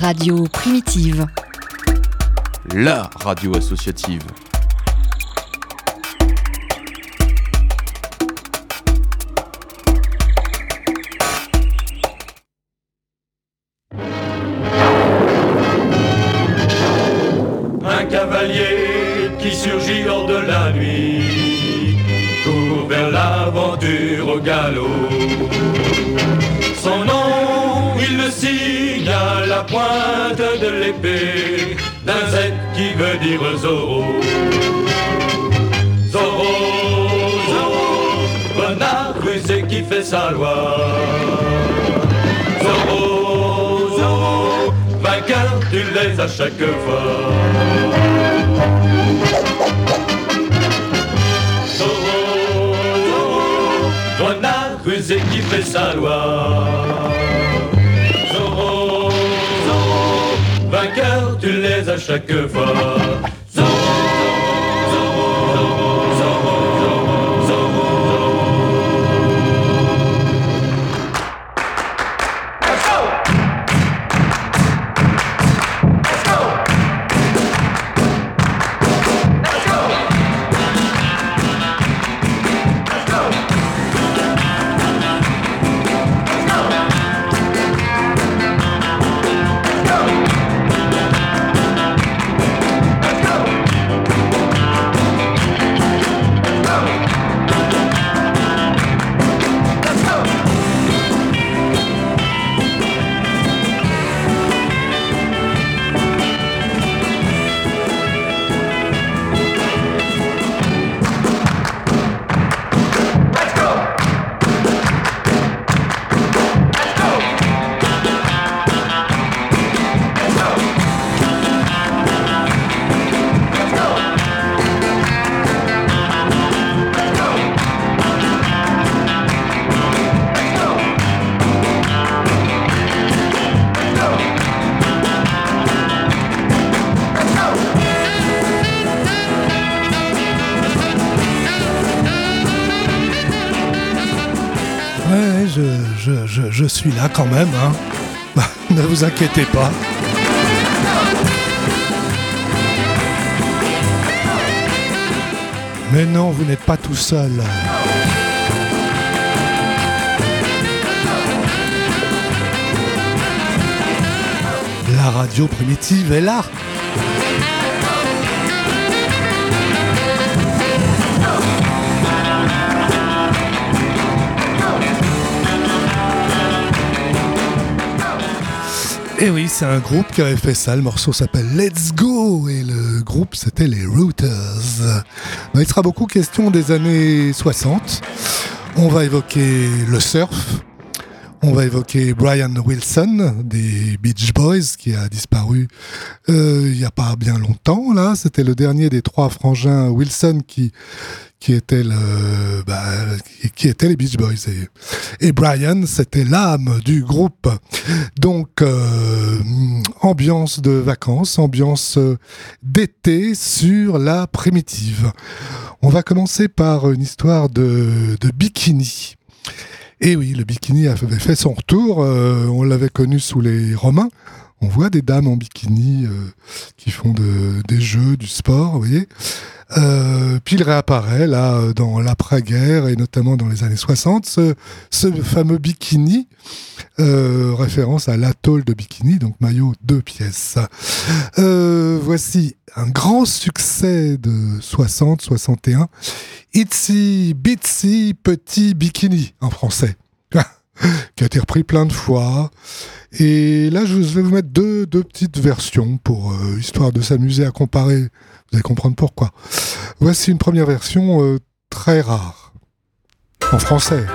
Radio Primitive. La radio associative. Un cavalier qui surgit hors de la nuit court vers l'aventure au galop. Son nom, il le signe à la pointe de l'épée d'un Z qui veut dire Zorro. Zorro, Zorro, renard rusé qui fait sa loi. Zorro, Zorro, vainqueur, tu l'es à chaque fois. Zorro, Zorro, renard rusé qui fait sa loi. Zorro, Zorro, vainqueur, tu l'es à chaque fois. Zorro, Zorro, Zorro, Zorro, Zorro, Zorro. Let's go! Let's go! Let's go! Let's go! Je suis là quand même, hein. Bah, ne vous inquiétez pas. Mais non, vous n'êtes pas tout seul. La radio primitive est là. Et oui, c'est un groupe qui avait fait ça. Le morceau s'appelle Let's Go et le groupe c'était les Rooters. Donc, il sera beaucoup question des années 60. On va évoquer le surf. On va évoquer Brian Wilson des Beach Boys qui a disparu il n'y a pas bien longtemps. Là, c'était le dernier des trois frangins Wilson qui étaient les Beach Boys. Et Brian, c'était l'âme du groupe. Donc, ambiance de vacances, ambiance d'été sur la primitive. On va commencer par une histoire de bikini. Et oui, le bikini avait fait son retour. On l'avait connu sous les Romains. On voit des dames en bikini qui font des jeux, du sport, vous voyez. Puis il réapparaît là dans l'après-guerre et notamment dans les années 60, ce fameux bikini, référence à l'atoll de bikini, donc maillot 2 pièces. Voici un grand succès de 60-61, Itsy Bitsy Petit Bikini en français, qui a été repris plein de fois. Et là, je vais vous mettre deux petites versions pour histoire de s'amuser à comparer. Vous allez comprendre pourquoi. Voici une première version très rare, en français.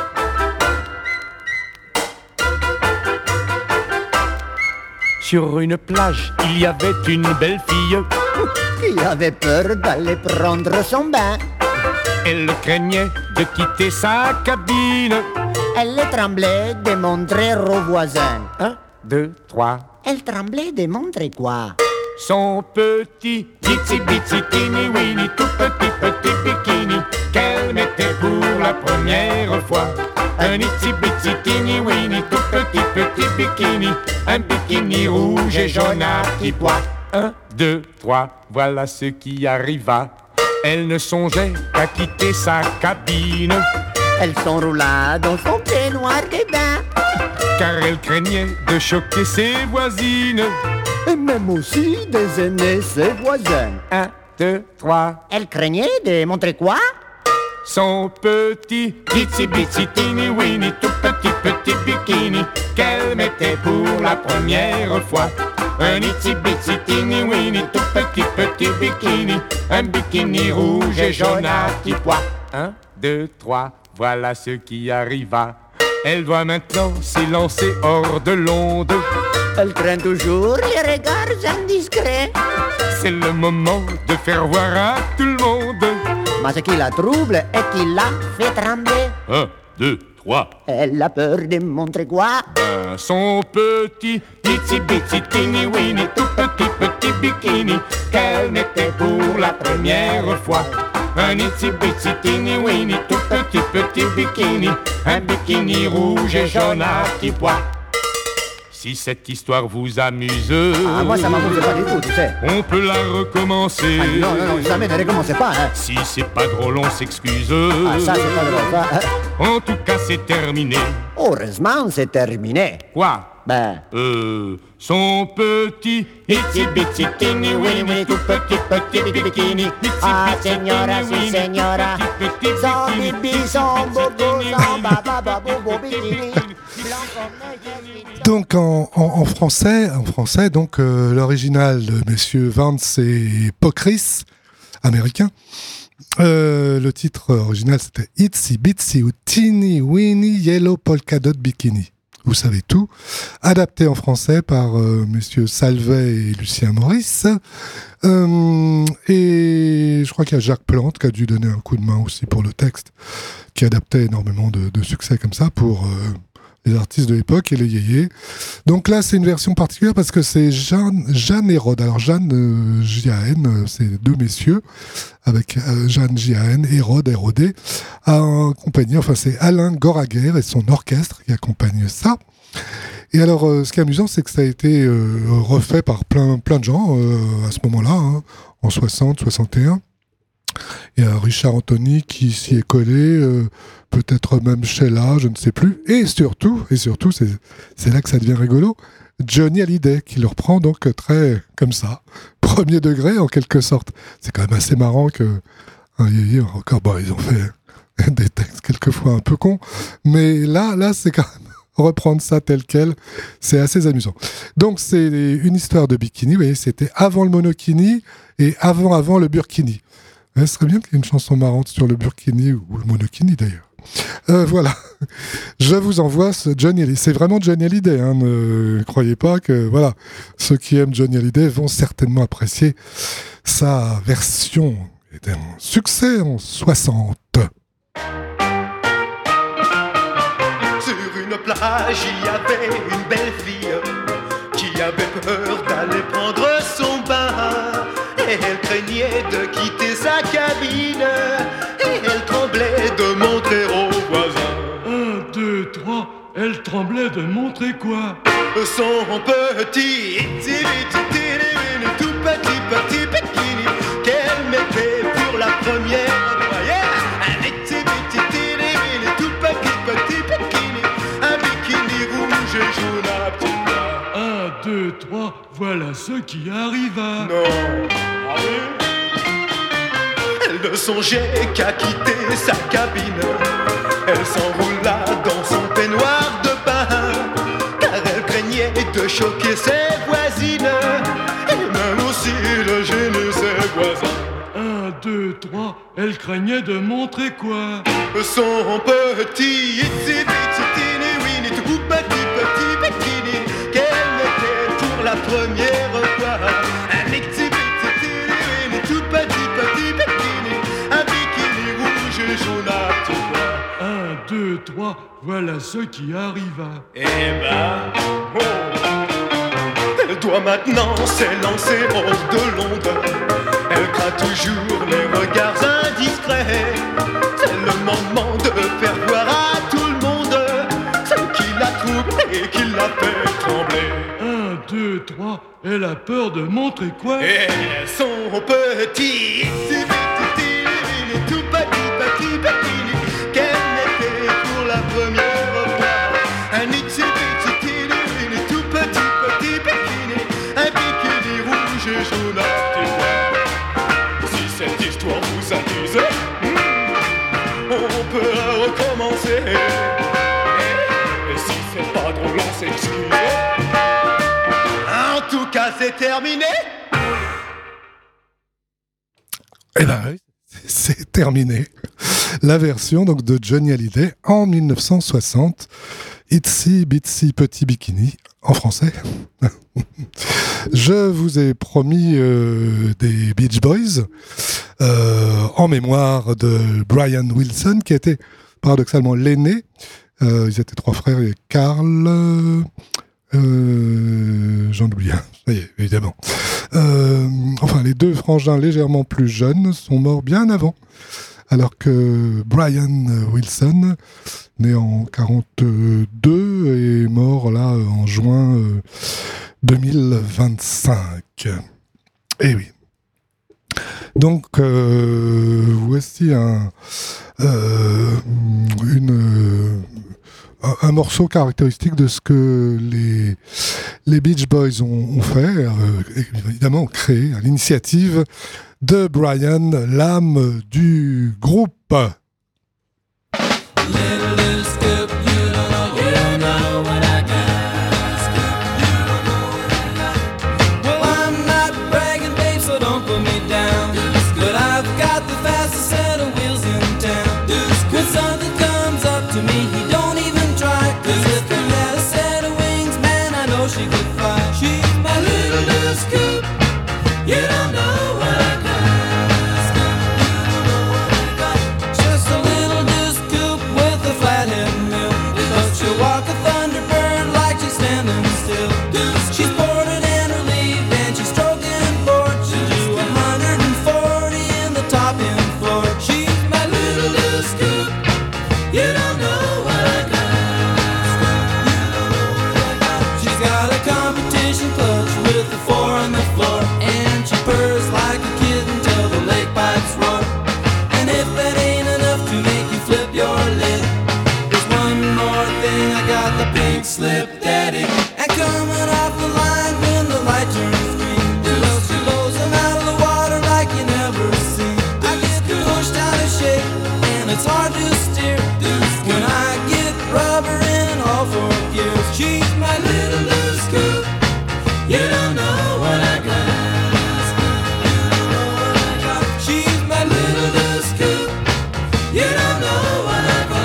Sur une plage, il y avait une belle fille qui avait peur d'aller prendre son bain. Elle craignait de quitter sa cabine. Elle tremblait de montrer aux voisins. 1, 2, 3. Elle tremblait de montrer quoi? Son petit itsy bitsy teeny weeny tout petit bikini qu'elle mettait pour la première fois. Un itsy bitsy teeny weeny tout petit bikini winnie, un bikini rouge et jaune à petits pois. 1, 2, 3, voilà ce qui arriva. Elle ne songeait qu'à quitter sa cabine, Elle s'enroula dans son peignoir de bain. car elle craignait de choquer ses voisines. Et même aussi des aînés, ses voisins. 1, 2, 3, Elle craignait de montrer quoi? son petit itsy bitsy teeny weeny, tout petit bikini qu'elle mettait pour la première fois. Un itsy bitsy teeny weeny, tout petit bikini, un bikini rouge et jaune à petits pois. 1, 2, 3, voilà ce qui arriva. Elle doit maintenant s'élancer hors de l'onde. Elle craint toujours les regards indiscrets. C'est le moment de faire voir à tout le monde. Mais ce qui la trouble est qu'il la fait trembler. 1, 2, 3. Elle a peur de montrer quoi? Son petit itsy bitsy teeny weeny, tout petit bikini qu'elle mettait pour la première fois. Un itsy bitsy teeny weeny, tout petit bikini, un bikini rouge et jaune à petits pois. Si cette histoire vous amuse, Ah, moi ça m'amuse pas du tout, tu sais. on peut la recommencer. Ah, non, jamais ne recommencez pas, hein. Si c'est pas drôle, on s'excuse. Ah, ça c'est pas drôle, ça. En tout cas, c'est terminé. Heureusement, c'est terminé. Quoi? Ben, Son petit itsy bitsy teeny weeny, tout petit bikini. ah, signora, si, signora. Son bibi, son bobo, son baba, bobo, bikini. Donc en français, donc l'original de messieurs Vance et Pocris, américain. Le titre original c'était Itsy Bitsy ou Teeny Weeny Yellow Polka Dot Bikini. Vous savez tout. Adapté en français par messieurs Salvet et Lucien Maurice. Et je crois qu'il y a Jacques Plante qui a dû donner un coup de main aussi pour le texte, qui adaptait énormément de succès comme ça pour les artistes de l'époque et les yéyés. Donc là, c'est une version particulière parce que c'est Jeanne et Rod. Alors Jeanne J.A.N., c'est deux messieurs, avec Jeanne J.A.N. et Rod R.O.D. accompagné, enfin c'est Alain Goraguer et son orchestre qui accompagne ça. Et alors, ce qui est amusant, c'est que ça a été refait par plein de gens à ce moment-là, hein, en 60, 61. Il y a Richard Anthony qui s'y est collé, peut-être même Sheila, je ne sais plus. Et surtout, c'est là que ça devient rigolo, Johnny Hallyday qui le reprend donc très comme ça, premier degré en quelque sorte. C'est quand même assez marrant que encore, bon, ils ont fait des textes quelquefois un peu cons, mais là c'est quand même reprendre ça tel quel, c'est assez amusant. Donc c'est une histoire de bikini, vous voyez, c'était avant le monokini et avant le burkini. Ce serait bien qu'il y ait une chanson marrante sur le burkini ou le monokini d'ailleurs. Voilà, je vous envoie ce Johnny Hallyday. C'est vraiment Johnny Hallyday, hein, ne croyez pas que voilà, ceux qui aiment Johnny Hallyday vont certainement apprécier sa version. C'était un succès en 60. Sur une plage, il y avait une belle fille qui avait peur d'aller prendre son bain. Et elle craignait de quitter sa cabine. Et elle tremblait de montrer aux voisins. 1, 2, 3, elle tremblait de montrer quoi? Son petit itsy bitsy teeny weeny, tout petit bikini qu'elle mettait pour la première fois. Yeah! Un itsy bitsy teeny weeny, tout petit bikini, un bikini rouge et jaune à petits pois. 1, 2, 3, voilà ce qui arriva. Non. Elle ne songeait qu'à quitter sa cabine. Elle s'enroula dans son peignoir de bain, car elle craignait de choquer ses voisines et même aussi de gêner ses voisins. 1, 2, 3, elle craignait de montrer quoi? Son petit itsy bitsy teeny weeny, tout petit bikini qu'elle mettait pour la première fois. Un itsy bitsy teeny weeny, tout petit bikini, un bikini rouge et jaune à petits pois. 1, 2, 3, voilà ce qui arriva. Eh ben, oh. Elle doit maintenant s'élancer hors de l'onde. Elle craint toujours les regards indiscrets. C'est le moment de faire voir à tout le monde ce qui la trouble et qui la fait trembler. trembler. 1, 2, 3, elle a peur de montrer quoi? Et son petit, itsy bitsy tiny, tout petit bikini qu'elle mettait pour la première fois. Un itsy bitsy tiny, tout petit bikini, un bikini rouge et jaune à petits pois. Si cette histoire vous amuse, on peut recommencer. Et si c'est pas drôle, on s'excuse. En tout cas, c'est terminé. Eh ben oui, c'est terminé. La version donc de Johnny Hallyday en 1960, Itsy Bitsy Petit Bikini en français. Je vous ai promis des Beach Boys en mémoire de Brian Wilson, qui était paradoxalement l'aîné. Ils étaient trois frères, et Carl... j'en oublie un, ça y est, évidemment. Enfin, les deux frangins légèrement plus jeunes sont morts bien avant, alors que Brian Wilson, né en 42, est mort là en juin 2025. Eh oui. Donc, voici un morceau caractéristique de ce que les Beach Boys ont fait, évidemment créé à l'initiative de Brian, l'âme du groupe. Slip daddy, and coming off the line when the light turns green. She blows them out of the water like you never seen. I get pushed out of shape, and it's hard to steer when I get rubber in all four gears. She's my little loose scoop. You don't know what I got. She's my little loose scoop. You don't know what I got.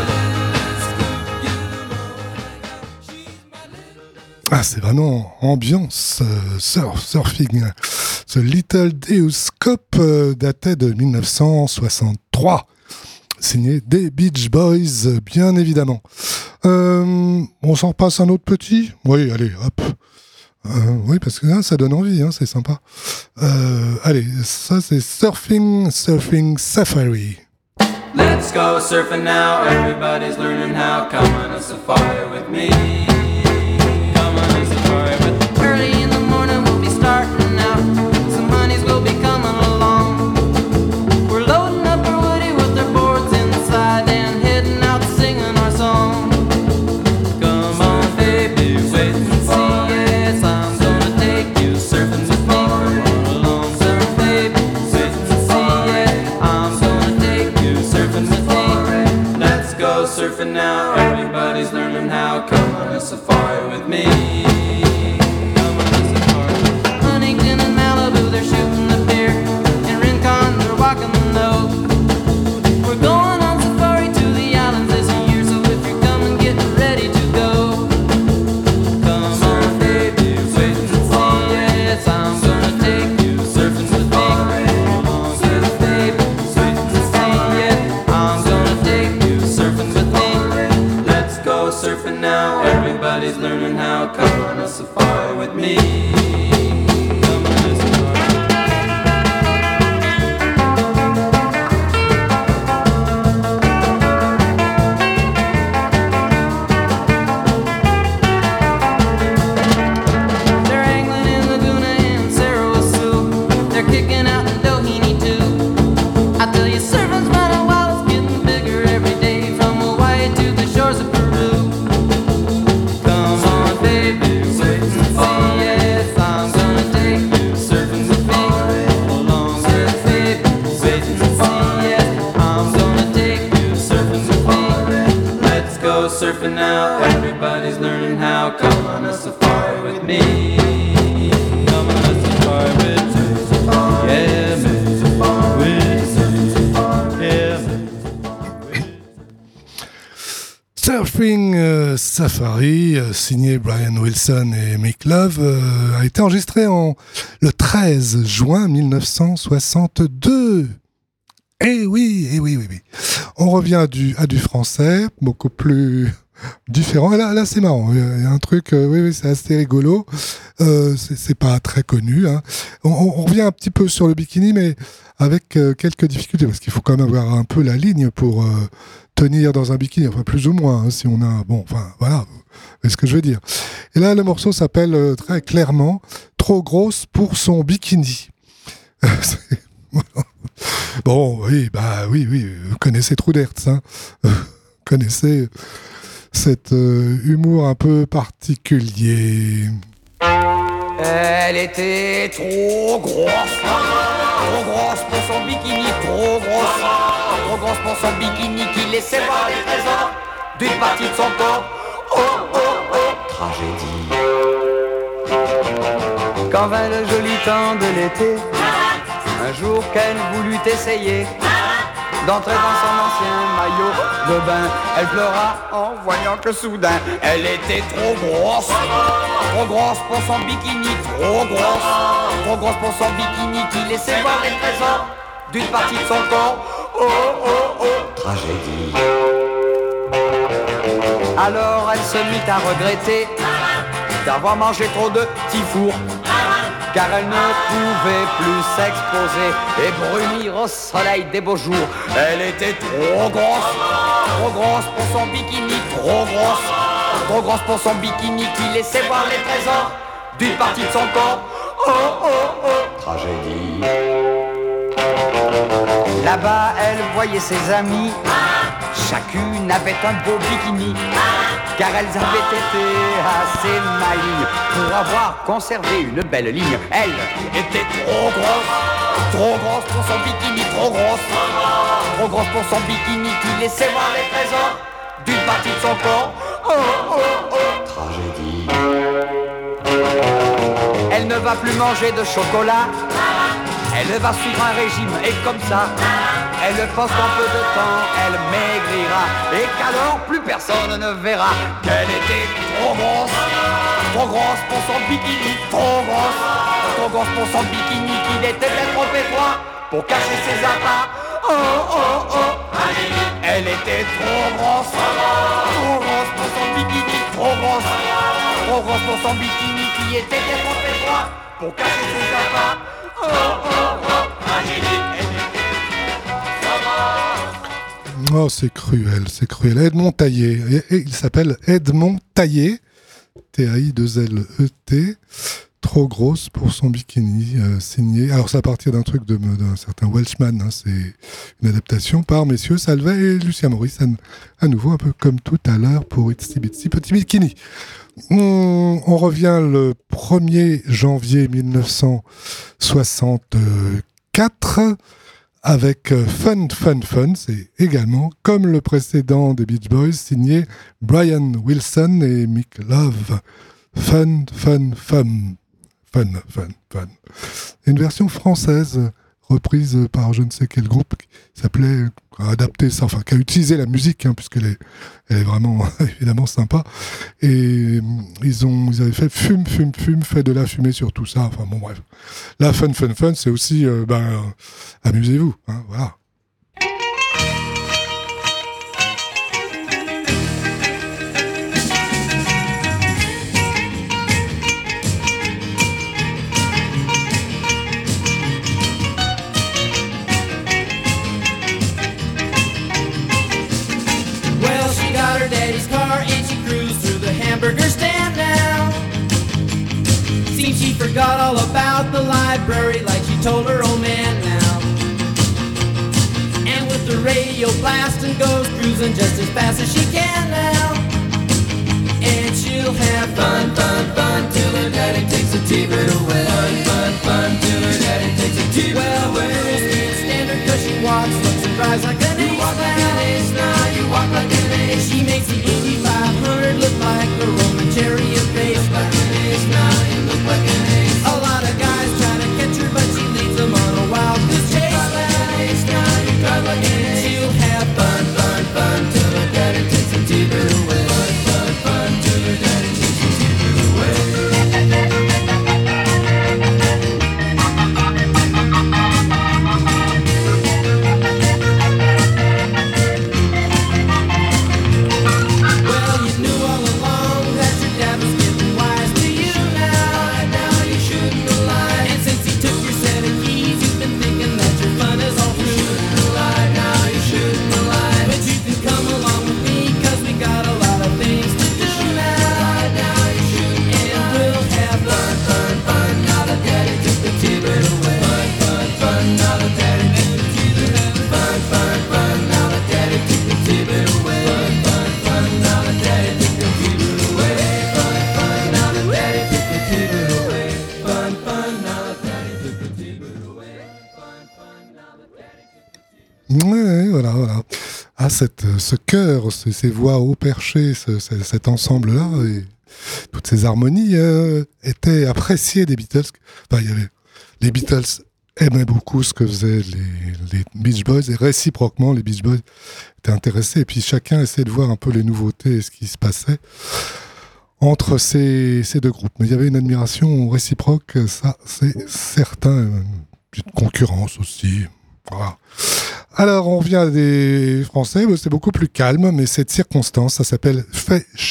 Ah, c'est vraiment ambiance surfing. Ce Little Deus Cop datait de 1963. Signé des Beach Boys, bien évidemment. On s'en passe un autre petit ? Oui, allez, hop. Oui, parce que là, ça donne envie, hein, c'est sympa. Allez, ça c'est Surfing Safari. Let's go surfing now, everybody's learning how. Come on a safari with me. Come on a safari with me. Early in the morning we'll be starting out. Some honeys will be coming along. We're loading up our woody with our boards inside and heading out singing our song. Come on baby, wait and see. Yes, I'm gonna take you surfing with me. Come on along, surf baby, wait and see. Yeah, I'm gonna take you surfing with me. Let's go surfing now, everybody's learning how. Come on a safari with me. Come on a safari. Huntington and Malibu, they're shooting the pier. In Rincon, they're walking the nose. We're going on safari to the islands this year, so if you're coming, get ready to go. Come on, baby, wait and see. Yes, I'm gonna take you surfing with me. Come on, surf, baby, wait and see. Yeah, I'm gonna take you surfing with me. Let's go surfing now. Everybody's learning how. Come on a safari with me. Come on a safari. everybody's learning how. Come on a safari with me. Come on a safari with me. Yeah, me. Surfing Safari, signé Brian Wilson et Mick Love, a été enregistré le 13 juin 1962. Eh oui. On revient à du français, beaucoup plus différent. Là c'est marrant, il y a un truc, oui, c'est assez rigolo. C'est pas très connu. Hein. On revient un petit peu sur le bikini, mais avec quelques difficultés, parce qu'il faut quand même avoir un peu la ligne pour tenir dans un bikini, enfin plus ou moins, hein, si on a... Bon, enfin, voilà, c'est ce que je veux dire. Et là, le morceau s'appelle très clairement « Trop grosse pour son bikini ». Bon, oui, vous connaissez Trudhertz, hein. Vous connaissez cet humour un peu particulier. Elle était trop grosse pour son bikini, trop grosse pour son bikini qui laissait voir les trésors d'une partie de son corps. Tragédie. Quand vint le joli temps de l'été, un jour qu'elle voulut essayer d'entrer dans son ancien maillot de bain, elle pleura en voyant que soudain elle était trop grosse pour son bikini, trop grosse pour son bikini qui laissait voir les trésors d'une partie de son corps. Tragédie. Alors elle se mit à regretter d'avoir mangé trop de petits fours, car elle ne pouvait plus s'exposer et brunir au soleil des beaux jours. Elle était trop grosse pour son bikini, trop grosse pour son bikini qui laissait voir les trésors d'une partie de son corps. Tragédie. Là-bas, elle voyait ses amis, chacune avait un beau bikini, car elles avaient été assez malignes pour avoir conservé une belle ligne. Elle était trop grosse pour son bikini, trop grosse pour son bikini qui laissait voir les trésors d'une partie de son corps. Tragédie. Elle ne va plus manger de chocolat, elle va suivre un régime et comme ça, elle pense qu'en peu de temps, elle maigrira et qu'alors plus personne ne verra qu'elle était trop grosse pour son bikini, trop grosse pour son bikini qu'il était bien trop étroit pour cacher ses appâts. Elle était trop grosse pour son bikini, trop grosse pour son bikini qui était bien trop étroit pour cacher ses appâts. Oh, c'est cruel. Edmond Taillé. Et il s'appelle Edmond Taillé, Taillet, trop grosse pour son bikini, signé. Alors, c'est à partir d'un truc d'un certain Welshman. Hein, c'est une adaptation par messieurs Salvet et Lucien Maurice, à nouveau, un peu comme tout à l'heure pour Itsy Bitsy Petit Bikini. On revient le 1er janvier 1964 avec Fun. C'est également, comme le précédent des Beach Boys, signé Brian Wilson et Mick Love. Fun. Une version française reprise par je ne sais quel groupe qui s'appelait, adapté ça, enfin qui a utilisé la musique, hein, puisqu'elle est vraiment évidemment sympa. Et ils avaient fait fume, fait de la fumée sur tout ça. Enfin bon bref. La fun, c'est aussi amusez-vous, hein, voilà. Hamburger stand now. Seems she forgot all about the library, like she told her old man now. And with the radio blasting, goes cruising just as fast as she can now. And she'll have fun till her daddy takes a T-bird away. Fun till her daddy takes a T-bird away. Girls can't stand her 'cause she walks, looks and drives like an ace. You walk like an ace now, you walk like an ace. She makes the Indy 500 look like ce chœur, ces voix haut perchées, cet ensemble-là, et toutes ces harmonies étaient appréciées des Beatles. Enfin, les Beatles aimaient beaucoup ce que faisaient les Beach Boys, et réciproquement, les Beach Boys étaient intéressés. Et puis chacun essayait de voir un peu les nouveautés et ce qui se passait entre ces deux groupes. Mais il y avait une admiration réciproque, ça c'est certain, une petite concurrence aussi. Voilà. Alors on vient des Français, c'est beaucoup plus calme, mais cette circonstance, ça s'appelle « Fait chaud ».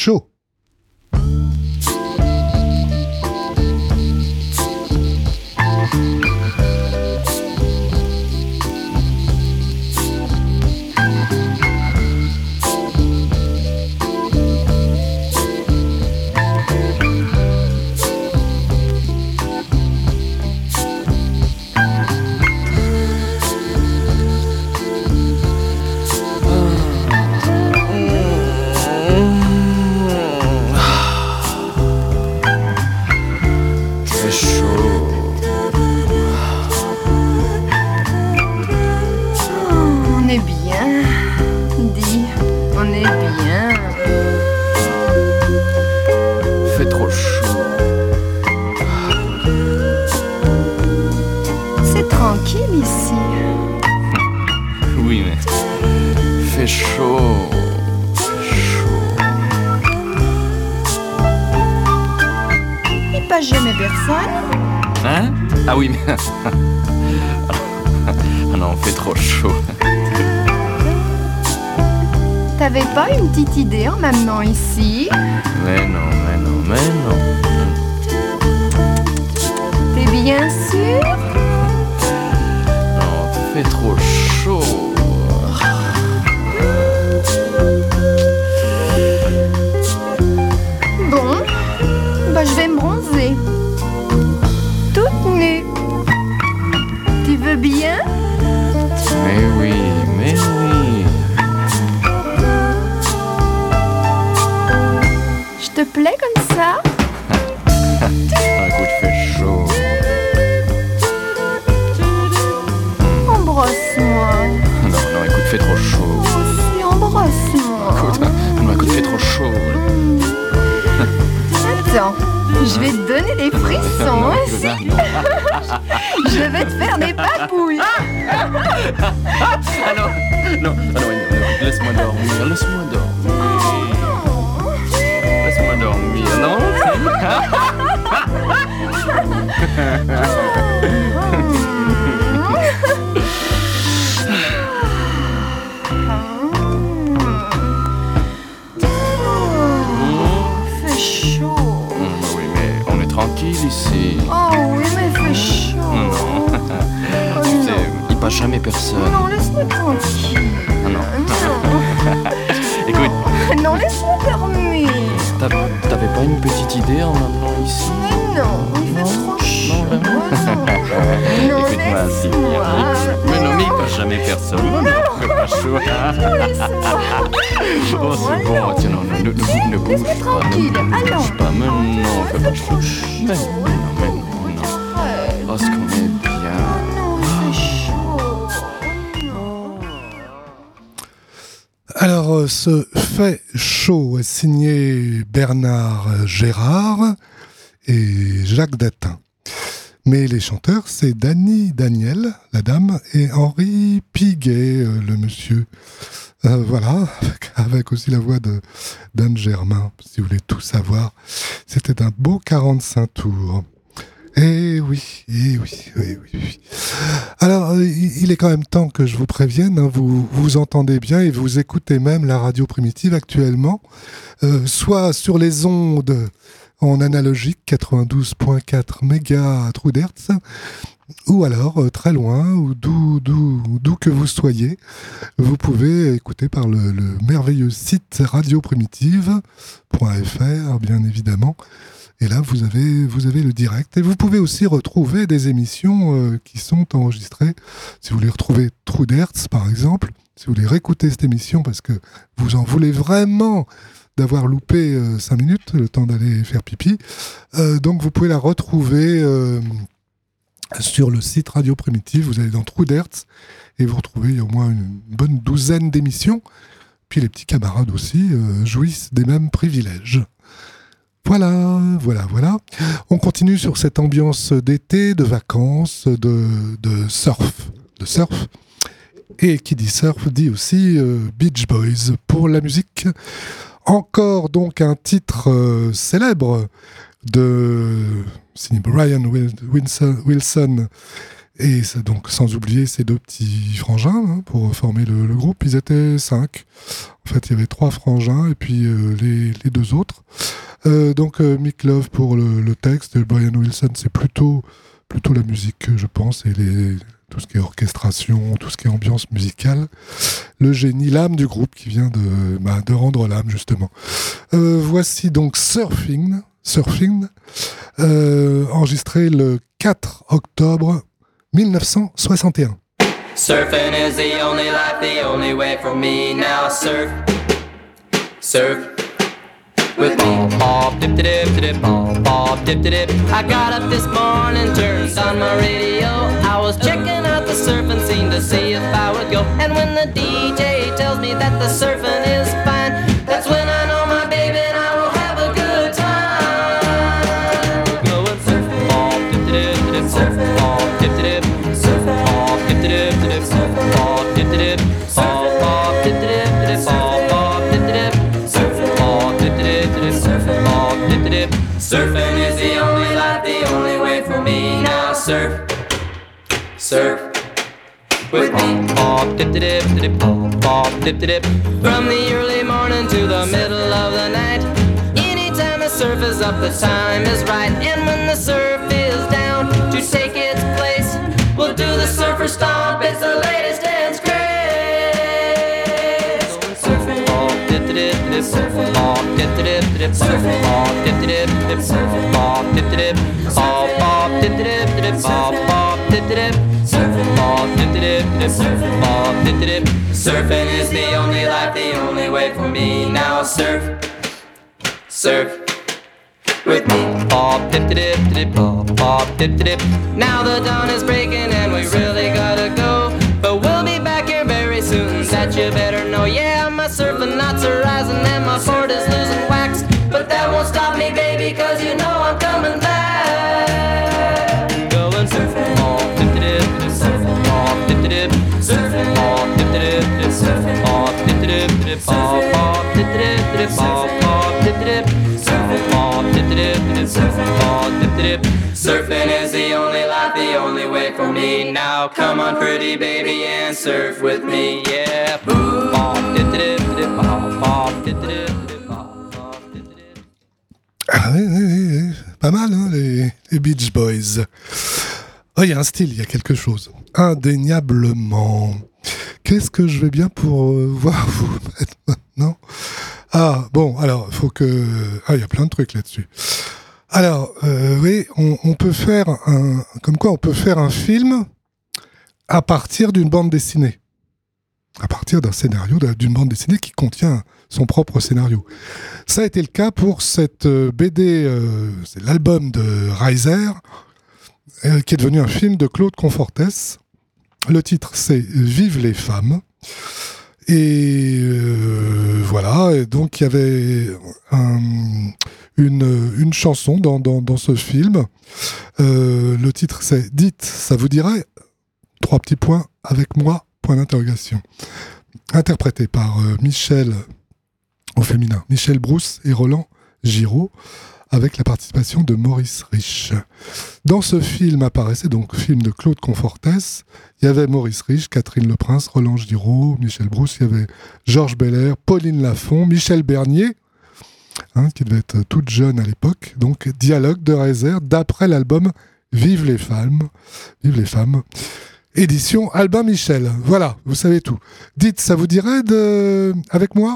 Jamais personne. Hein? Ah oui, mais... ah non, fait trop chaud. T'avais pas une petite idée en m'amenant ici? Mais non. T'es bien sûr? Non, fait trop chaud. Bon, bah je vais me bronzer. Toute nue. Tu veux bien? Mais oui. Je te plais comme ça? Écoute, fait chaud. Embrasse-moi. Non, écoute, fait trop chaud. Oh si, embrasse-moi. Écoute, fait trop chaud. Attends, je vais te donner des frissons aussi. Je vais te faire des papouilles. Non, laisse-moi dormir. Laisse-moi dormir, non? Fait chaud. Oui, mais on est tranquille ici. Oh oui, mais fait chaud. Non. Il passe jamais personne. Non, laisse-moi tranquille. Non. Écoute. Non, laisse-moi dormir. T'avais pas une petite idée en m'amenant ici? Mais non, il fait trop chaud. Non, écoute-moi, laisse-moi. Mais non, mais il passe jamais personne. Non, fais pas chaud. Non, laisse-moi. Oh, c'est bon, tiens, non, ne bouge pas. Tranquille, allons. Pas, mais non, fais pas chaud. Mais non. Oh, ce qu'on est bien. Non, il fait chaud. Alors, ce fait chaud est signé Bernard Gérard et Jacques Datin. Mais les chanteurs, c'est Dany Daniel, la dame, et Henri Piguet, le monsieur. Voilà, avec aussi la voix d'Anne Germain, si vous voulez tout savoir. C'était un beau 45 tours. Eh oui. Alors, il est quand même temps que je vous prévienne, hein, vous entendez bien et vous écoutez même la radio primitive actuellement, soit sur les ondes en analogique 92.4 mégas à trou d'hertz, ou alors très loin, ou d'où que vous soyez, vous pouvez écouter par le merveilleux site radioprimitive.fr, bien évidemment. Et là, vous avez le direct. Et vous pouvez aussi retrouver des émissions qui sont enregistrées. Si vous voulez retrouver Trou d'Hertz, par exemple, si vous voulez réécouter cette émission parce que vous en voulez vraiment d'avoir loupé 5 minutes, le temps d'aller faire pipi, donc vous pouvez la retrouver sur le site Radio Primitive. Vous allez dans Trou d'Hertz et vous retrouvez au moins une bonne douzaine d'émissions. Puis les petits camarades aussi jouissent des mêmes privilèges. Voilà. On continue sur cette ambiance d'été, de vacances, de surf. Et qui dit surf dit aussi Beach Boys pour la musique. Encore donc un titre célèbre de signé Brian Wilson et donc sans oublier ces deux petits frangins pour former le groupe. Ils étaient 5. En fait, il y avait 3 frangins et puis les 2 autres. Donc Mick Love pour le texte, et Brian Wilson c'est plutôt la musique, je pense, et tout ce qui est orchestration, tout ce qui est ambiance musicale. Le génie, l'âme du groupe qui vient de rendre l'âme, justement. Voici donc Surfing, enregistré le 4 octobre 1961. Surfing is the only life, the only way for me. Now surf with me. Bob, dip dip dip, bob, dip dip. I got up this morning, turned on my radio. I was checking out the surfing scene to see if I would go. And when the DJ tells me that the surfing is fine, that's when I know my baby and I will have a good time. Going surfing, bob, dip dip dip, surfing, bob, dip dip, surfing, bob, dip dip dip, surfing, bob, dip dip, bob, dip dip dip, bob, dip dip, surfing, bob, dip dip dip, surfing, bob, dip dip. Surfing is the only life, the only way for me. Now surf with me. Bob, dip dip dip, bob, dip dip. From the early morning to the middle of the night, anytime the surf is up, the time is right. And when the surf is down to take its place, we'll do the surfer stomp. It's the latest dance craze. Surfing, bob, dip dip dip, surfing, bob, dip dip dip, surfing, bob, dip dip dip, surfing, bob, dip dip, bob, dip dip dip, bob, dip dip. Surfing, bob, dip dip dip, surfing, bob, dip dip. Surfing is the only life, the only way for me. Now surf with me. Bob, dip dip dip, bob, dip dip. Now the dawn is breaking and we really gotta go, but we'll be back here very soon. That you better know. Yeah, my surfing knots are rising and my board is losing wax, but that won't stop me, baby, 'cause you know I'm coming back. Going surfing, bob, dip dip dip, surfing, bob, dip dip, surfing, bob, dip dip dip, surfing, bob, dip dip dip, bob, dip dip dip, bob, dip dip, surfing, bob, dip dip dip, surfing, bob, dip dip. Surfing is the only life, the only way for me. Now come on, pretty baby, and surf with me, yeah. Bob, dip dip dip, bob, dip dip dip, bob, dip dip. Ah oui. Pas mal, hein, les Beach Boys. Oh, il y a un style, il y a quelque chose. Indéniablement. Qu'est-ce que je vais bien pour voir vous mettre maintenant ? Ah, bon, alors, il faut que... Ah, il y a plein de trucs là-dessus. Alors, oui, on peut faire un... Comme quoi, on peut faire un film à partir d'une bande dessinée. À partir d'un scénario, d'une bande dessinée qui contient son propre scénario. Ça a été le cas pour cette BD, c'est l'album de Reiser, qui est devenu un film de Claude Confortès. Le titre, c'est « Vive les femmes ». Et voilà, et donc il y avait une chanson dans ce film. Le titre, c'est « Dites, ça vous dirait ? 3 petits points, avec moi, point d'interrogation ». Interprété par Michel, au féminin, Michel Brousse et Roland Giraud, avec la participation de Maurice Rich. Dans ce film apparaissait donc film de Claude Confortès. Il y avait Maurice Rich, Catherine Leprince, Roland Giraud, Michel Brousse, il y avait Georges Belair, Pauline Lafont, Michel Bernier, qui devait être toute jeune à l'époque. Donc dialogue de Reiser d'après l'album Vive les femmes. Vive les femmes. Édition Albin Michel. Voilà, vous savez tout. Dites, ça vous dirait avec moi ?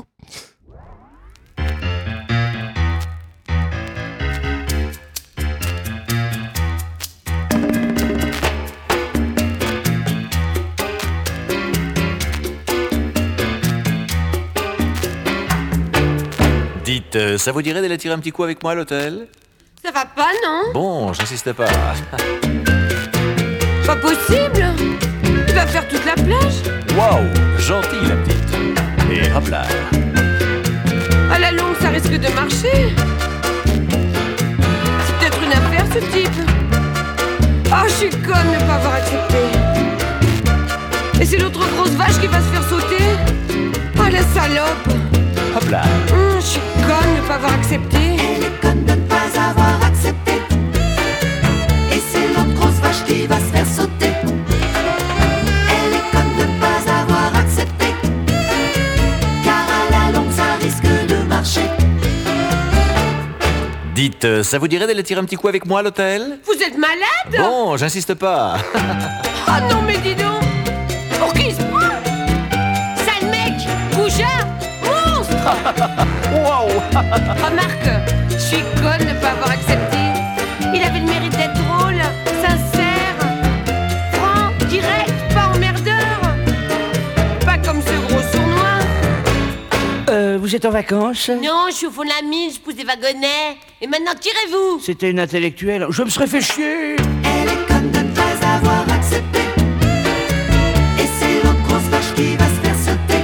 Dites, ça vous dirait d'aller tirer un petit coup avec moi à l'hôtel ? Ça va pas, non ? Bon, j'insiste pas. Pas possible. Il va faire toute la plage. Waouh, gentille la petite. Et hop là. À la longue, ça risque de marcher. C'est peut-être une affaire, ce type. Oh, je suis conne de ne pas avoir accepté. Et c'est l'autre grosse vache qui va se faire sauter. Oh, la salope. Hop là. Je suis conne de ne pas avoir accepté. Elle est conne de ne pas avoir accepté. Et c'est l'autre grosse vache qui va se faire sauter. Elle est conne de ne pas avoir accepté. Car à la longue ça risque de marcher. Dites, ça vous dirait d'aller tirer un petit coup avec moi à l'hôtel? Vous êtes malade? Bon, j'insiste pas. Oh non, mais dis donc. Pour qui il se prend? Sale mec, bougeur, monstre. Waouh. Remarque, je suis conne de ne pas avoir accepté. Il avait le mérite d'être drôle, sincère, franc, direct, pas emmerdeur. Pas comme ce gros sournois. Vous êtes en vacances? Non, je suis au fond de la mine, je pousse des wagonnets. Et maintenant, tirez-vous. C'était une intellectuelle. Je me serais fait chier. Elle est conne de ne pas avoir accepté. Et c'est l'autre grosse vache qui va se faire sauter.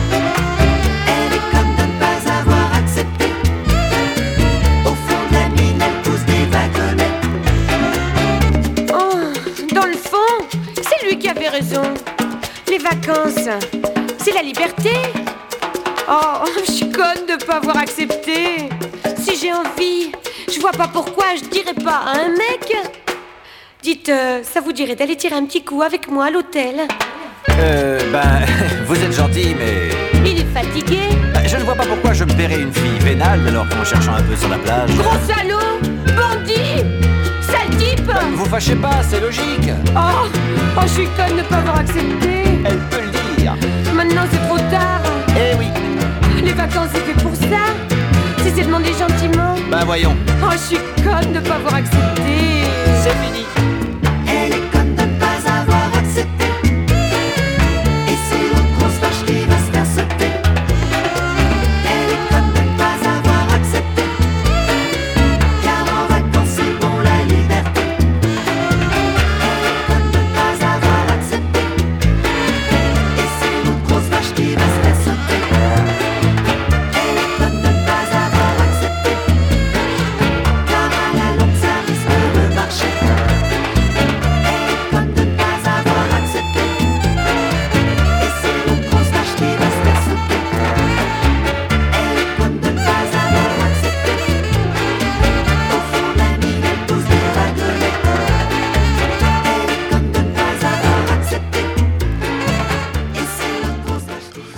Elle est conne de ne pas avoir accepté. Au fond de la mine, elle pousse des wagonnets. Oh, dans le fond, c'est lui qui avait raison. Les vacances, c'est la liberté. Oh, je suis conne de pas avoir accepté. Si j'ai envie, je vois pas pourquoi je dirais pas à un mec. Dites, ça vous dirait d'aller tirer un petit coup avec moi à l'hôtel? Vous êtes gentil, mais... Il est fatigué. Je ne vois pas pourquoi je me paierais une fille vénale alors qu'en cherchant un peu sur la plage... Gros salaud, bandit, sale type. Vous fâchez pas, c'est logique. Oh, je suis conne de pas avoir accepté. Elle peut le dire. Maintenant c'est trop tard. Eh oui. Les vacances c'est fait pour ça. Si c'est demandé gentiment. Bah voyons. Oh, je suis conne de pas avoir accepté. C'est fini. Elle est conne de ne pas avoir accepté. Et c'est l'autre grosse vache qui va se faire sauter. Elle est conne de ne pas avoir accepté. Car en vacances c'est bon la liberté. Elle est conne de ne pas avoir accepté. Et c'est l'autre grosse vache qui va se faire sauter. Elle est conne de ne pas avoir accepté. Car à la longue ça risque de marcher. Elle est conne de ne pas avoir accepté. Et c'est l'autre grosse vache qui va se faire sauter. Elle est conne de ne pas avoir accepté. Au fond de la mine, elle pousse des wagonnets. Elle est conne de ne pas avoir accepté. Et c'est l'autre grosse vache qui...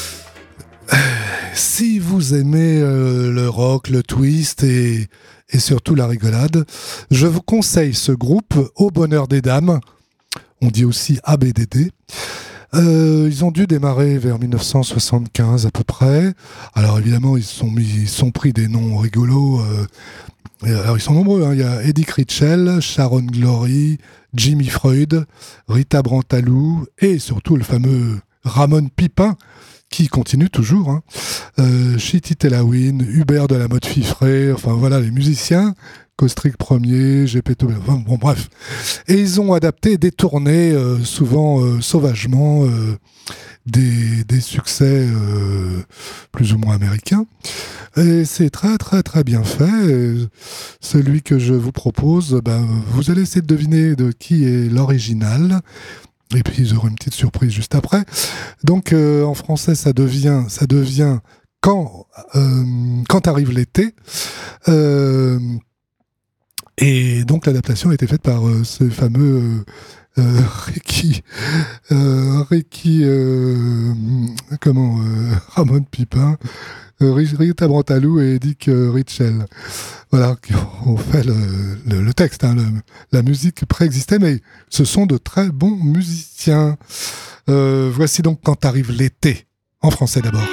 Si vous aimez le rock, le twist et surtout la rigolade, je vous conseille ce groupe Au Bonheur des Dames. On dit aussi ABDD. Ils ont dû démarrer vers 1975 à peu près. Alors évidemment, ils sont pris des noms rigolos. Alors ils sont nombreux. Hein. Il y a Eddie Critchell, Sharon Glory, Jimmy Freud, Rita Brantalou et surtout le fameux Ramon Pipin, qui continue toujours, hein. Chitty Telawin, Hubert de la Motte Fifré, enfin voilà les musiciens, Kostrick Premier, Gepetto, enfin, bon bref. Et ils ont adapté et détourné souvent sauvagement des succès plus ou moins américains. Et c'est très très très bien fait. Et celui que je vous propose, vous allez essayer de deviner de qui est l'original. Et puis ils auront une petite surprise juste après. Donc en français ça devient quand arrive l'été. Et donc l'adaptation a été faite par ce fameux Ricky Ramon Pipin, Rita Brantalou et Dick Ritchell. Voilà, qui ont fait le texte, hein, la musique préexistait, mais ce sont de très bons musiciens. Voici donc Quand arrive l'été, en français d'abord.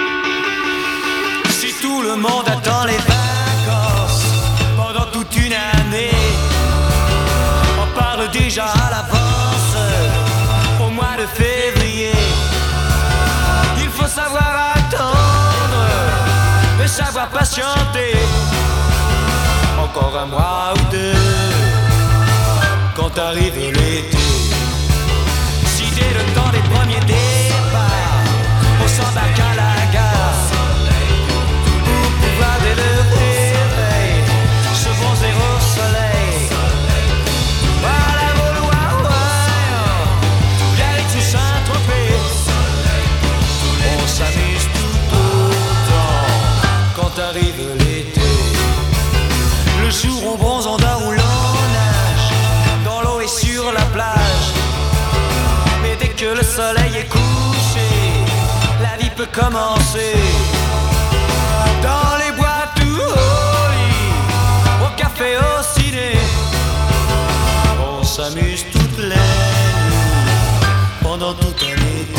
Si tout le monde attend les vacances pendant toute une année, on parle déjà à l'avance au mois de février. Il faut savoir attendre et savoir patienter encore un mois ou deux. quand arrive l'été. Si dès le temps des premiers départs, on s'embarque à la gare, pour pouvoir dès le réveil se bronzer au soleil. Voilà Vaulois, Biarritz ou Saint-Tropez, on s'amuse tout autant quand arrive l'été. Le jour on bronze, on dort ou l'on nage, dans l'eau et sur la plage. Mais dès que le soleil est couché, la vie peut commencer. Dans les boîtes ou au lit, au café, au ciné, on s'amuse toutes les nuits, pendant tout un été.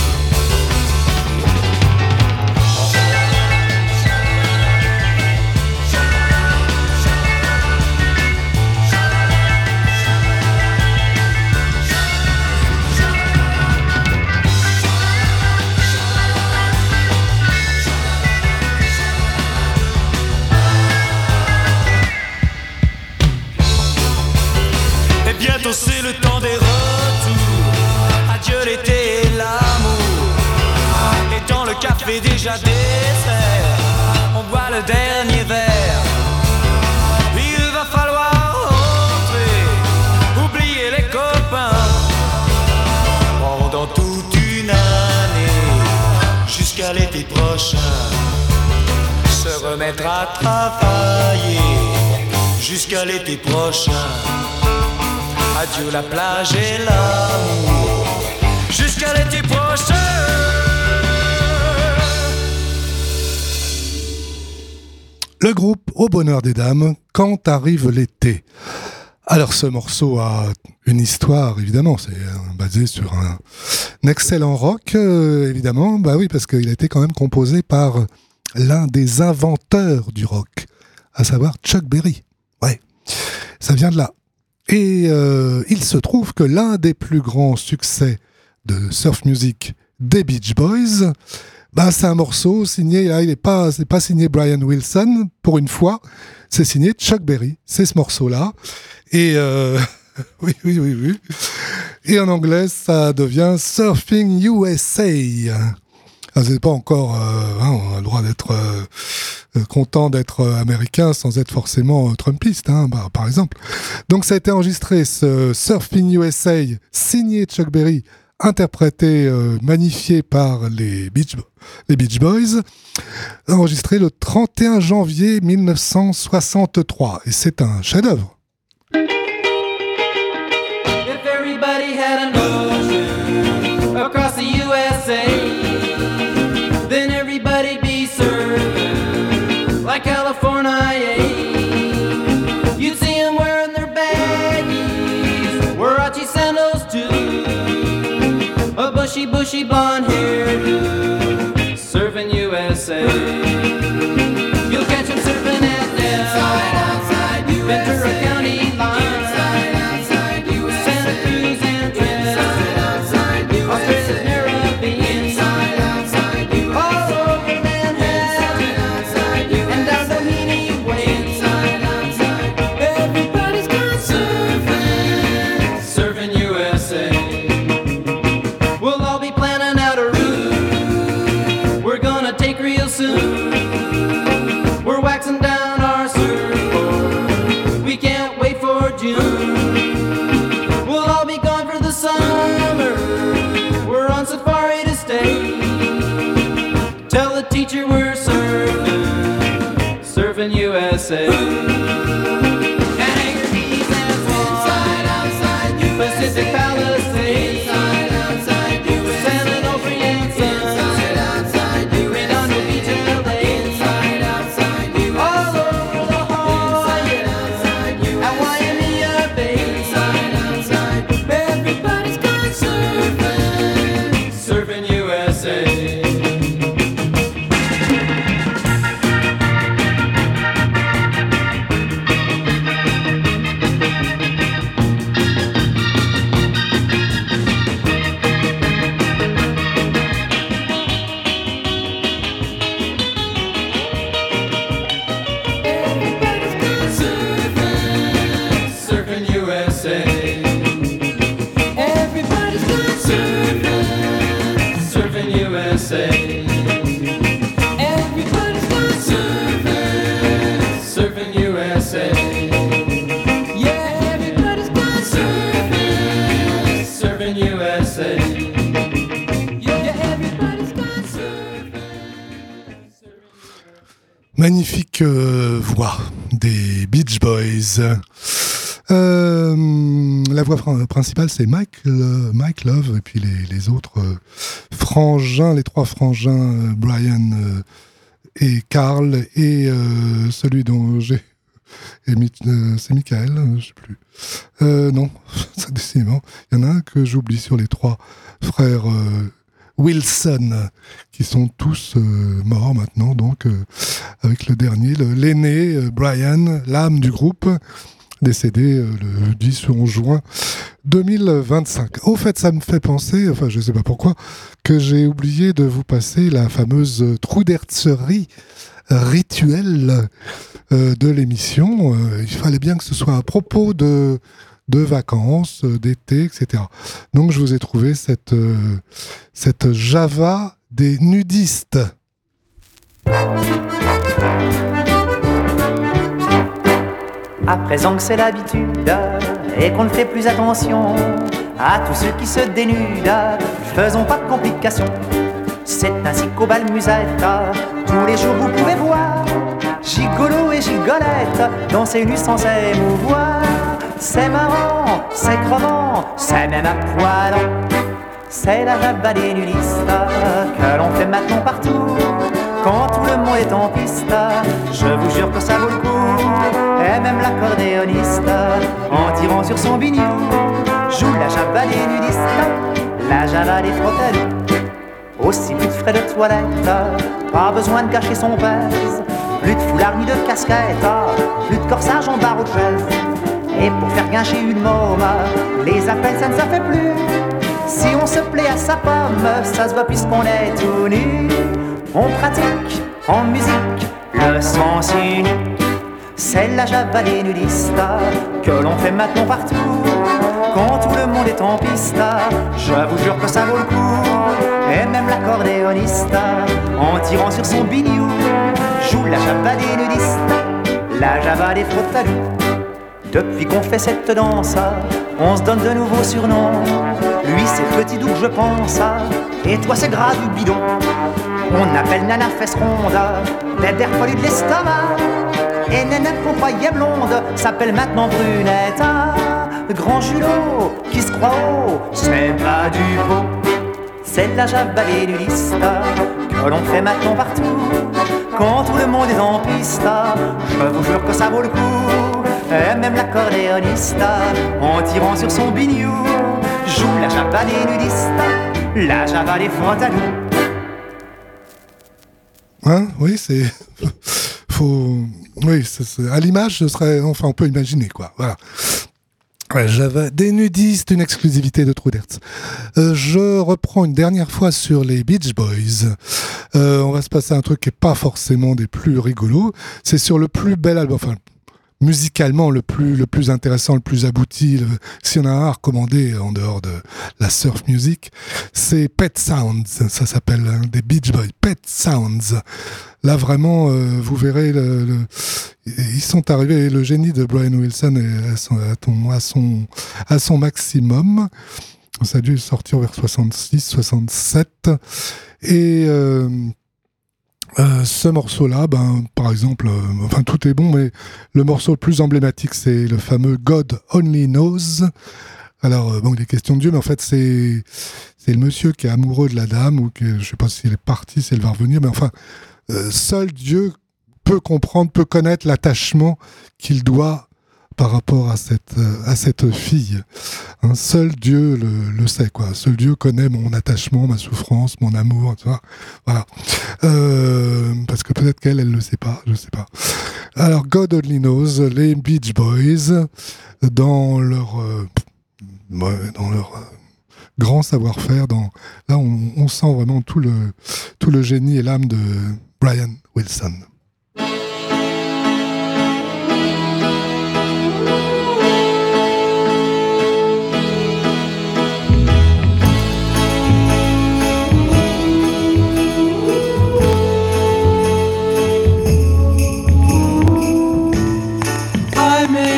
Bientôt c'est le temps des retours. Adieu l'été et l'amour. Et dans le café déjà désert, on boit le dernier verre. Il va falloir rentrer, oublier les copains, pendant toute une année, jusqu'à l'été prochain. Se remettre à travailler, jusqu'à l'été prochain. Adieu la plage et l'amour, jusqu'à l'été prochain. Le groupe Au Bonheur des Dames, quand arrive l'été. Alors ce morceau a une histoire, évidemment, c'est basé sur un excellent rock, évidemment, bah oui, parce qu'il a été quand même composé par l'un des inventeurs du rock, à savoir Chuck Berry. Ouais, ça vient de là. Et il se trouve que l'un des plus grands succès de surf music des Beach Boys, bah, c'est un morceau signé, là, c'est pas signé Brian Wilson, pour une fois, c'est signé Chuck Berry, c'est ce morceau-là. Et oui. Et en anglais, ça devient Surfing USA. C'est pas encore, on a le droit d'être content d'être américain sans être forcément trumpiste, par exemple. Donc ça a été enregistré, ce Surfing USA, signé Chuck Berry, interprété, magnifié par les Beach Boys, enregistré le 31 janvier 1963. Et c'est un chef-d'œuvre. If everybody had an ocean across the USA, then everybody'd be surfing like California. You'd see them wearing their baggies, Warachi sandals too, a bushy blonde hairdo, surfing USA. You'll catch them surfing at Del, Ventura County. USA. Yeah, everybody's gone surfing, surfing USA. Yeah, everybody's gone surfing. Magnifique voix des Beach Boys. La voix principale, c'est Mike Love, et puis les autres frangins, les trois frangins, Brian et Carl, et celui dont j'ai... c'est Michael, je sais plus. Non, ça décidément. Il y en a un que j'oublie sur les trois frères Wilson, qui sont tous morts maintenant, donc avec le dernier, l'aîné, Brian, l'âme du groupe, décédé le 10 ou 11 juin 2025. Au fait, ça me fait penser, enfin je ne sais pas pourquoi, que j'ai oublié de vous passer la fameuse Troudertserie rituelle de l'émission. Il fallait bien que ce soit à propos de vacances, d'été, etc. Donc je vous ai trouvé cette Java des nudistes. À présent que c'est l'habitude et qu'on ne fait plus attention à tous ceux qui se dénudent, faisons pas de complications. C'est ainsi qu'au bal musette, tous les jours vous pouvez voir gigolo et gigolette danser nus sans s'émouvoir. C'est marrant, c'est crevant, c'est même à poil. C'est la Java des nudistes que l'on fait maintenant partout. Quand tout le monde est en piste, je vous jure que ça vaut le coup. Et même l'accordéoniste, en tirant sur son biniou, joue la Java des nudistes, la Java des frottalous. Aussi plus de frais de toilette, pas besoin de cacher son pèse. Plus de foulard ni de casquette, plus de corsage en barreau de chaise. Et pour faire guincher une môme, les appels ça ne ça fait plus. Si on se plaît à sa pomme, ça se voit puisqu'on est tout nu. On pratique en musique le sens unique. C'est la Java des nudistes que l'on fait maintenant partout. Quand tout le monde est en piste, je vous jure que ça vaut le coup. Et même l'accordéoniste, en tirant sur son biniou, joue la Java des nudistes, la Java des frottalous. Depuis qu'on fait cette danse, on se donne de nouveaux surnoms. Lui c'est Petit Doux je pense, et toi c'est Gras du bidon. On appelle Nana fesse ronde, tête d'air poilu de l'estomac. Et Nénette qu'on croyait blonde s'appelle maintenant Brunette. Grand Julot qui se croit haut, c'est pas du pot. C'est la Java des nudistes que l'on fait maintenant partout. Quand tout le monde est en piste, je vous jure que ça vaut le coup. Et même l'accordéoniste, en tirant sur son biniou, joue la Java des nudistes, la Java des frottalous. Hein, oui, c'est... Oui, à l'image, ce serait... Enfin, on peut imaginer, quoi. Voilà. Ouais, Java des nudistes, une exclusivité de Troudertz. Je reprends une dernière fois sur les Beach Boys. On va se passer à un truc qui n'est pas forcément des plus rigolos. C'est sur le plus bel album... Enfin, musicalement le plus intéressant, le plus abouti, s'il y en a un à recommander en dehors de la surf music, c'est Pet Sounds, ça s'appelle des Beach Boys, Pet Sounds. Là vraiment, vous verrez, ils sont arrivés, le génie de Brian Wilson est à son maximum. Ça a dû sortir vers 66, 67, et ce morceau-là, par exemple, enfin tout est bon, mais le morceau le plus emblématique, c'est le fameux God Only Knows. Alors, il est question de Dieu, mais en fait, c'est le monsieur qui est amoureux de la dame, ou que, je sais pas s'il est parti, s'il va revenir, mais enfin, seul Dieu peut comprendre, peut connaître l'attachement qu'il doit par rapport à cette fille. Seul Dieu le sait, quoi. Seul Dieu connaît mon attachement, ma souffrance, mon amour, tu vois. Voilà. Parce que peut-être qu'elle le sait pas, je sais pas. Alors, God Only Knows, les Beach Boys, dans leur grand savoir-faire, là, on sent vraiment tout le génie et l'âme de Brian Wilson.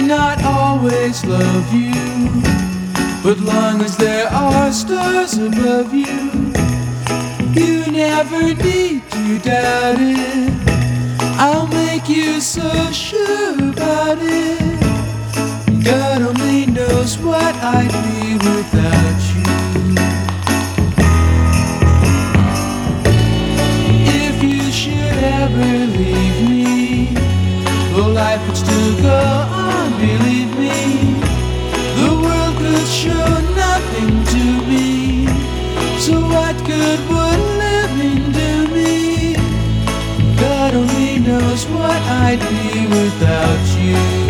not always love you, but long as there are stars above you, you never need to doubt it. I'll make you so sure about it. God only knows what I'd be without you. If you should ever leave me, though life would still go on, believe me, the world could show nothing to me. So what good would living do me? God only knows what I'd be without you.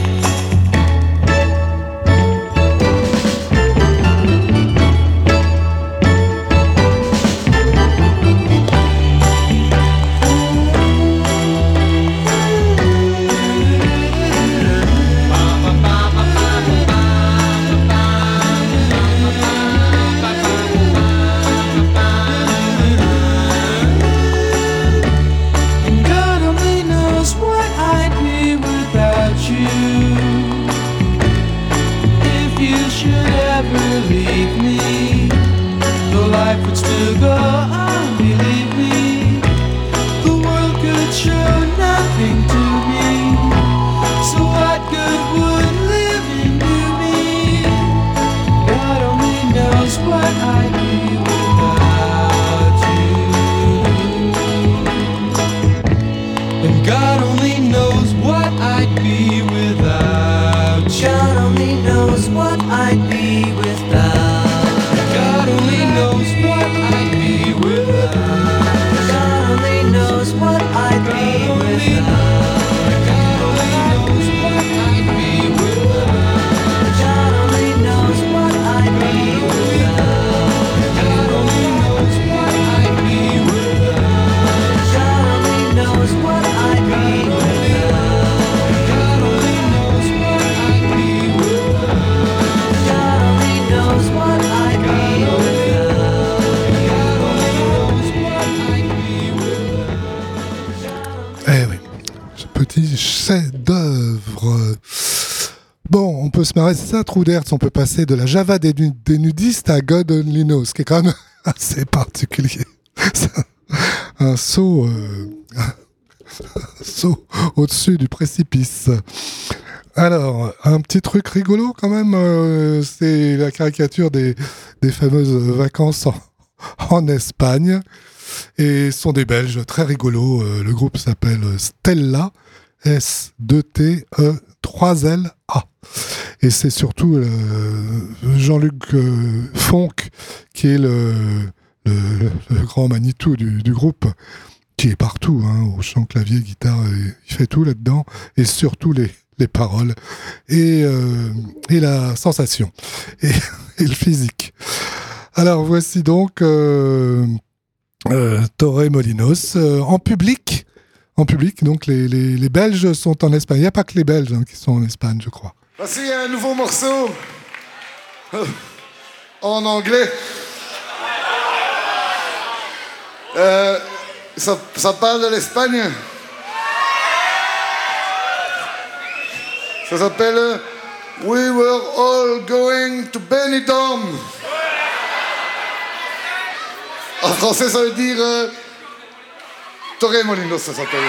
Se marrer, c'est ça, Trou d'Hertz. On peut passer de la Java des nudistes à God Only Knows, ce qui est quand même assez particulier. Un saut au-dessus du précipice. Alors, un petit truc rigolo quand même, c'est la caricature des fameuses vacances en Espagne. Et ce sont des Belges très rigolos. Le groupe s'appelle Stella, S-2-T-E-3-L-A. Et c'est surtout Jean-Luc Fonck qui est le grand Manitou du groupe, qui est partout, hein, au chant, clavier, guitare, il fait tout là-dedans, et surtout les paroles, et la sensation, et le physique. Alors voici donc Torremolinos en public. En public, donc les Belges sont en Espagne. Il n'y a pas que les Belges qui sont en Espagne, je crois. Voici un nouveau morceau en anglais. Ça parle de l'Espagne. Ça s'appelle We Were All Going to Benidorm. En français, ça veut dire Torremolinos, ça s'appelle.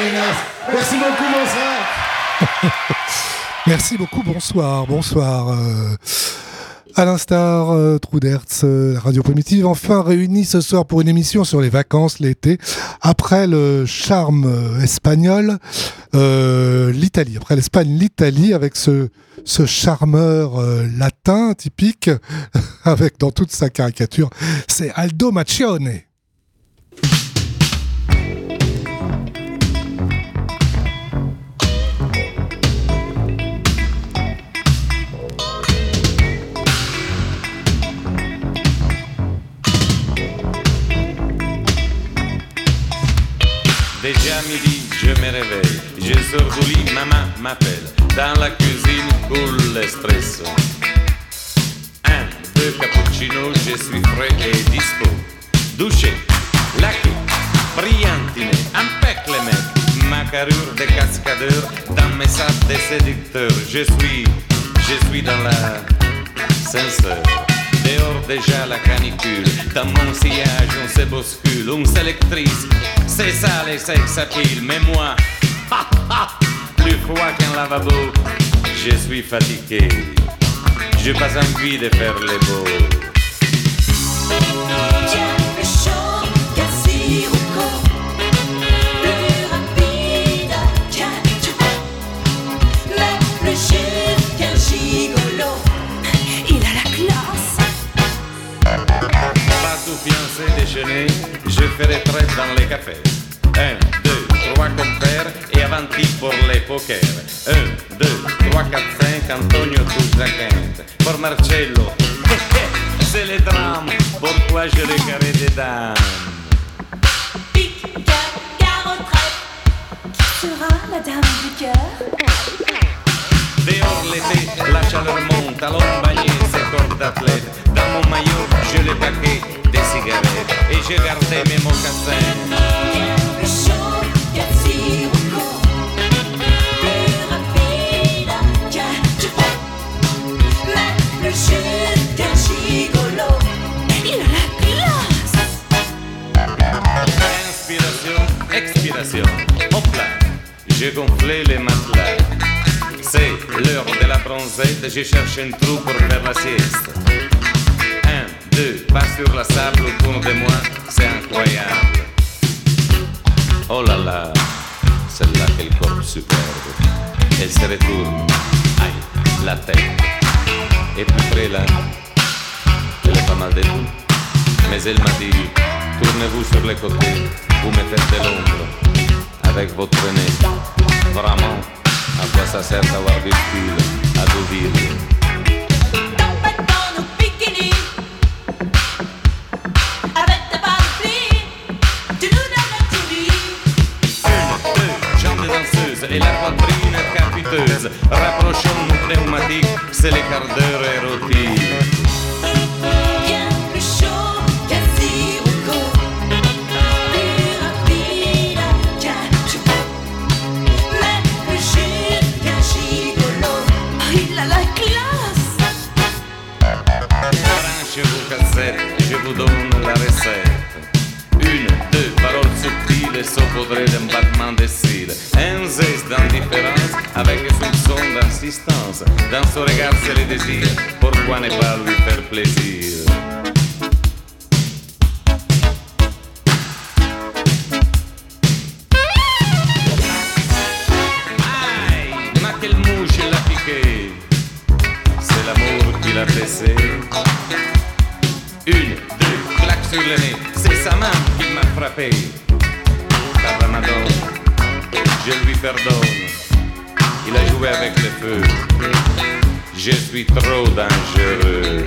Jonas. Merci beaucoup, bonsoir. Merci beaucoup, bonsoir. Bonsoir. À l'instar, Trou d'Hertz, la radio primitive, enfin réunie ce soir pour une émission sur les vacances, l'été, après le charme espagnol, l'Italie, après l'Espagne, l'Italie, avec ce charmeur latin typique, avec dans toute sa caricature, c'est Aldo Maccione. Déjà midi, je me réveille, je sors du lit, maman m'appelle. Dans la cuisine coule l'espresso. 1, 2 cappuccino, je suis frais et dispo. Douché, lucky, brillantine, impeccable mec. Ma carrure de cascadeur, dans mes sacs de séducteur. Je suis dans la sincère. Dehors déjà la canicule, dans mon sillage on se bouscule, on s'électrise, c'est ça les sex appeal, mais moi, plus froid qu'un lavabo, je suis fatigué, j'ai pas envie de faire les beaux. Déjeuner, je ferai traite dans les cafés. 1, 2, 3 compères et avanti pour les poker. 1, 2, 3, 4, 5, Antonio Tuzzaquente. Pour Marcello, c'est le drame. Pourquoi je les carré des dames? Pique, cœur, retraite. Qui sera la dame du cœur? Dehors l'été, la chaleur monte, allons bagner ces corps d'athlète. Dans mon maillot, je les paquets des cigarettes et j'ai gardé mes mocassins. Plus chaud qu'un sirocco, plus rapide qu'un jupon, mais plus juste qu'un gigolo. Il a la classe. Inspiration, expiration, hop là, j'ai gonflé les matelas. C'est l'heure de la bronzette, je cherche un trou pour faire la sieste. 1, 2, pas sur la sable autour de moi, c'est incroyable. Oh là là, celle-là, quel corps superbe. Elle se retourne, aïe, la tête. Et plus près là, elle est pas mal de tout. Mais elle m'a dit, tournez-vous sur les côtés, vous me faites de l'ombre. Avec votre nez, vraiment. A quoi ça sert d'avoir du style à Deauville? Dans nos bikinis, avec ta panoplie, tu nous donnes la télé. 1, 2, jambes de danseuse et la poitrine capiteuse. Rapprochons nos pneumatiques, c'est les quarts d'heure érotiques. Bien plus chaud qu'un sirocco, plus rapide qu'un jupon, mais plus juste qu'un gigolo. Il a la classe. Branchez vos cassettes, je vous donne la recette. 1, 2, paroles subtiles et saupoudrées d'un battement de cils. Un zeste d'indifférence avec un soupçon d'insistance. Dans son regard c'est le désir, pourquoi ne pas lui faire plaisir? Aïe, ma quelle mouche l'a piqué. C'est l'amour qui l'a blessé. 1, 2, claque sur le nez, c'est sa main qui m'a frappé. Car Ramadan, je lui pardonne. Il a joué avec le feu. Je suis trop dangereux.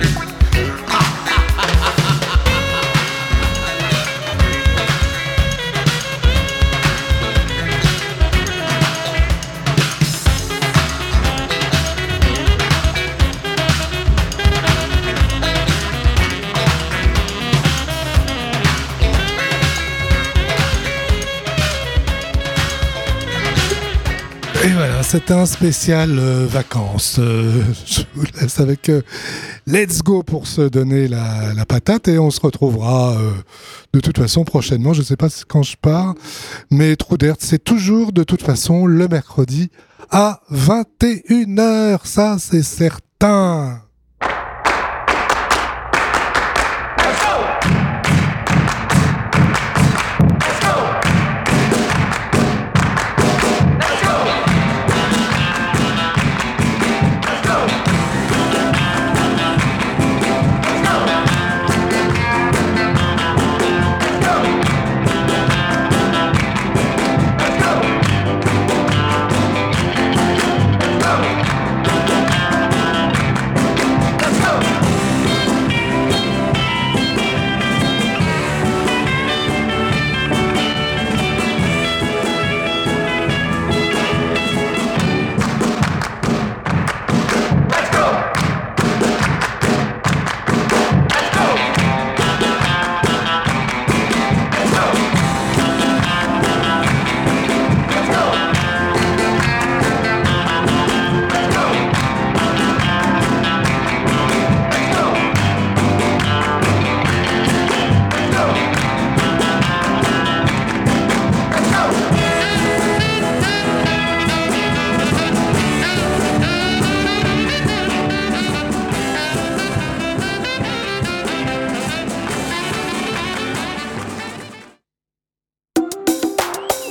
Et voilà, c'était un spécial vacances. Je vous laisse avec let's go pour se donner la patate et on se retrouvera de toute façon prochainement. Je ne sais pas quand je pars, mais Trou d'Herz, c'est toujours de toute façon le mercredi à 21h, ça c'est certain.